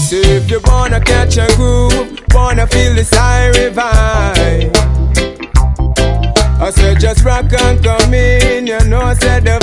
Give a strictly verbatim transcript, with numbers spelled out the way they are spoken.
See if you wanna catch a groove, wanna feel the siren vibe, I said just rock and come in, you know, said the